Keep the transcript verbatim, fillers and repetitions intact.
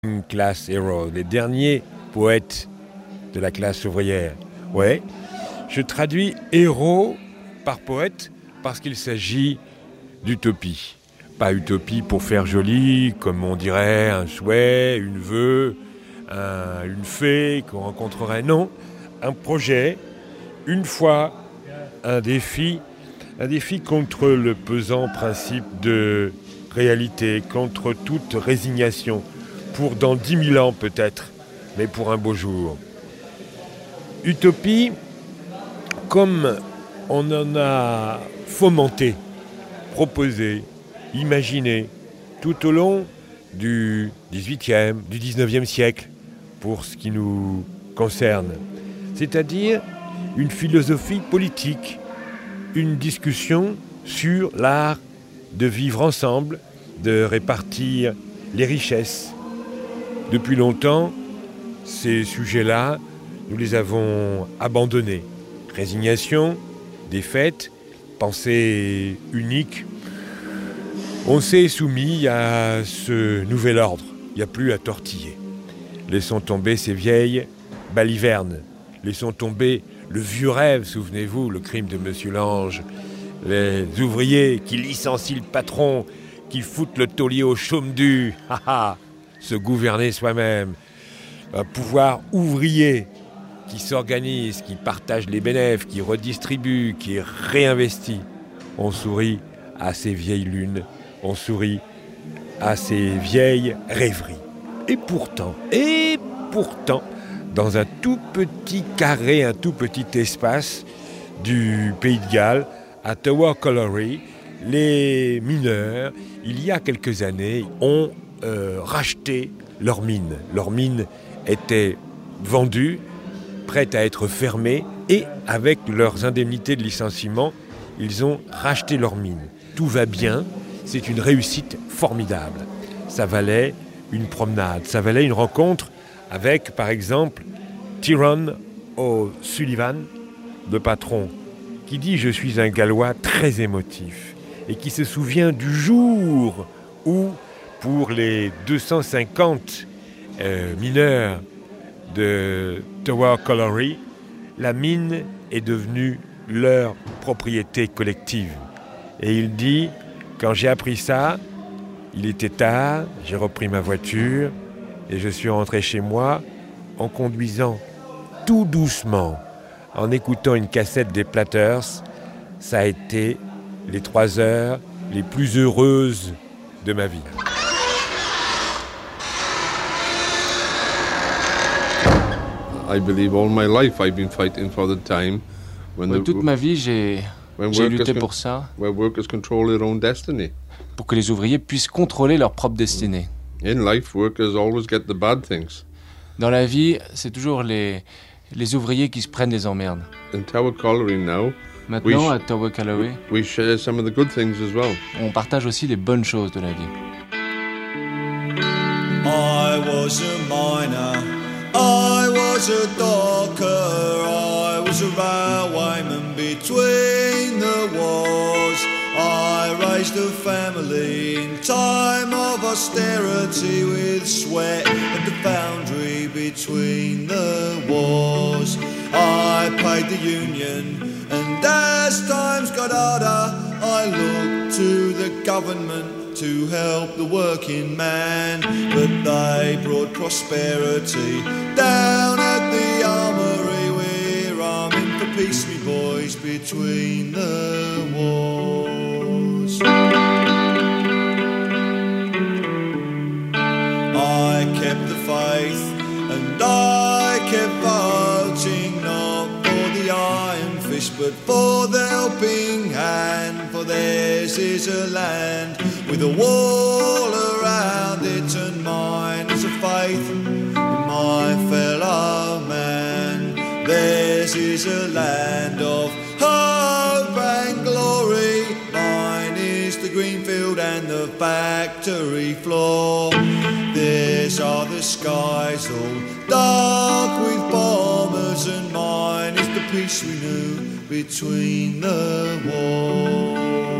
Class Hero, les derniers poètes de la classe ouvrière. Ouais, je traduis héros par poète parce qu'il s'agit d'utopie. Pas utopie pour faire joli, comme on dirait un souhait, une vœu, un, une fée qu'on rencontrerait. Non, un projet, une foi, un défi, un défi contre le pesant principe de réalité, contre toute résignation. Pour dans dix mille ans peut-être, mais pour un beau jour. Utopie, comme on en a fomenté, proposé, imaginé, tout au long du dix-huitième, du dix-neuvième siècle, pour ce qui nous concerne. C'est-à-dire une philosophie politique, une discussion sur l'art de vivre ensemble, de répartir les richesses. Depuis longtemps, ces sujets-là, nous les avons abandonnés. Résignation, défaite, pensée unique. On s'est soumis à ce nouvel ordre. Il n'y a plus à tortiller. Laissons tomber ces vieilles balivernes. Laissons tomber le vieux rêve, souvenez-vous, le crime de Monsieur Lange. Les ouvriers qui licencient le patron, qui foutent le taulier au chaume du. Ha ha. Se gouverner soi-même, un pouvoir ouvrier qui s'organise, qui partage les bénéfices, qui redistribue, qui réinvestit. On sourit à ces vieilles lunes, on sourit à ces vieilles rêveries. Et pourtant, et pourtant, dans un tout petit carré, un tout petit espace du Pays de Galles, à Tower Colliery, les mineurs, il y a quelques années, ont Euh, racheter leurs mines. Leurs mines étaient vendues, prêtes à être fermées, et avec leurs indemnités de licenciement, ils ont racheté leurs mines. Tout va bien, c'est une réussite formidable. Ça valait une promenade, ça valait une rencontre avec, par exemple, Tyrone O'Sullivan, le patron, qui dit « Je suis un Gallois très émotif » et qui se souvient du jour où pour les deux cent cinquante euh, mineurs de Tower Colliery, la mine est devenue leur propriété collective. Et il dit, quand j'ai appris ça, il était tard, j'ai repris ma voiture et je suis rentré chez moi en conduisant tout doucement, en écoutant une cassette des Platters. Ça a été les trois heures les plus heureuses de ma vie. I believe all my life I've been fighting for the time when ouais, the, toute ma vie, j'ai, j'ai lutté pour ça. Where workers control their own destiny. Pour que les ouvriers puissent contrôler leur propre destinée. In life, workers always get the bad things. Dans la vie, c'est toujours les, les ouvriers qui se prennent des emmerdes. In Tower Colliery now, Maintenant, sh- à Tower Colliery, we share some of the good things as well. On partage aussi les bonnes choses de la vie. I was a miner. I was a docker, I was a railwayman between the wars. I raised a family in time of austerity with sweat at the foundry between the wars. I paid the union, and as times got harder, I looked to the government to help the working man, but they brought prosperity down at the armory. We're arming for peace, me boys, between the wars. I kept the faith and I kept voting, not for the iron fist but for the helping hand, for theirs is a land with a wall around it, and mine is a faith in my fellow man. Theirs is a land of hope and glory, mine is the green field and the factory floor. Theirs are the skies all dark with bombers, and mine is the peace we knew between the wars.